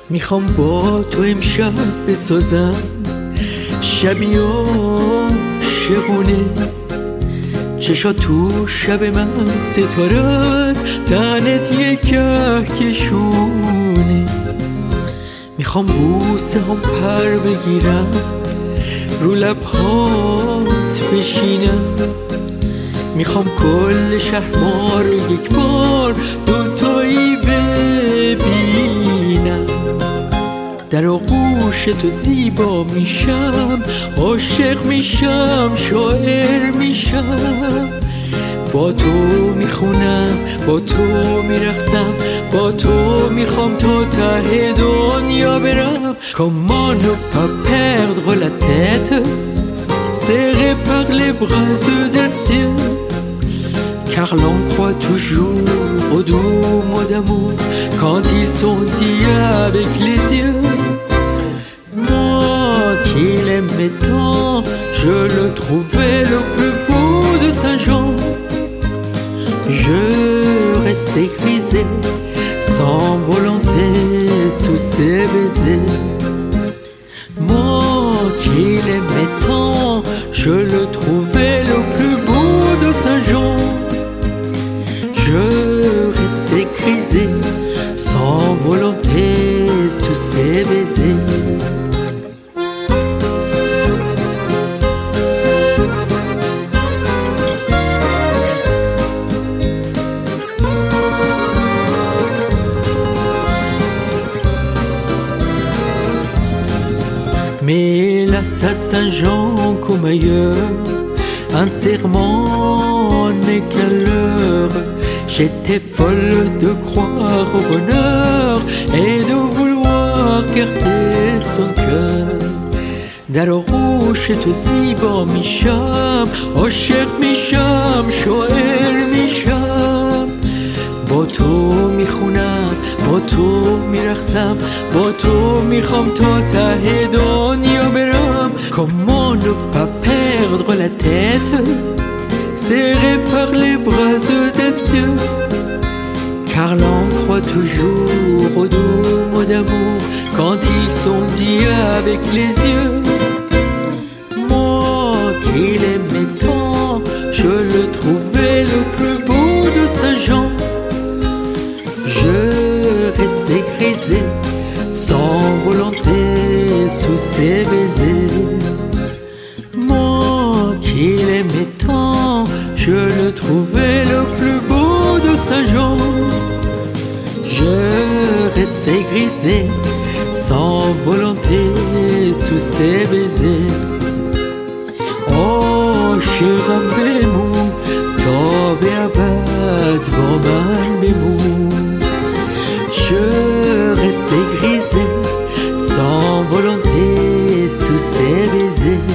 میخوام با تو امشب بسازم شبی عاشقونه، چشا تو شب من ستاره است، تنت یک کهکشونه. میخوام بوسه هم پر بگیرم، رو لبهات بشینم، میخوام کل شهر ما رو یک بار دوتایی ببینم. در آغوش تو زیبا میشم، عاشق میشم، شاعر میشم. با تو میخونم، با تو میرقصم، با تو میخوام تا ته دنیا برم. Comment ne pas perdre la tête serré par les bras audacieux, car l'on croit toujours aux doux mots d'amour quand ils sont dits avec les yeux. Moi qui l'aimais tant, je le trouvais le plus beau de Saint-Jean. Je restais grisé sans volonté sous ses baisers. Moi qui l'aimais tant, je le trouvais le plus beau de Saint-Jean. Je restais grisé sans volonté sous ses baisers. Mais hélas à Saint-Jean comme ailleurs, un serment n'est qu'un leurre. J'étais folle de croire au bonheur et de vouloir garder son cœur. در آغوش تو زیبا میشم، عاشق میشم، شاعر میشم. با تو میخونم، با تو میرقصم، با تو میخوام تا ته دنیا برم. Comment ne pas perdre la tête serré par les bras audacieux, car l'on croit toujours aux doux mots d'amour quand ils sont dits avec les yeux. Moi qui l'aimais tant, je le trouvais le plus beau de Saint-Jean. Je restais grisé sans volonté sous ses baisers. Moi qui l'aimais tant, je le trouvais le plus beau de Saint-Jean. Je restais grisé sans volonté sous ses baisers. Oh شیرم بمون تا به ابد با من بمون. Je restais grisé sans volonté sous ses baisers.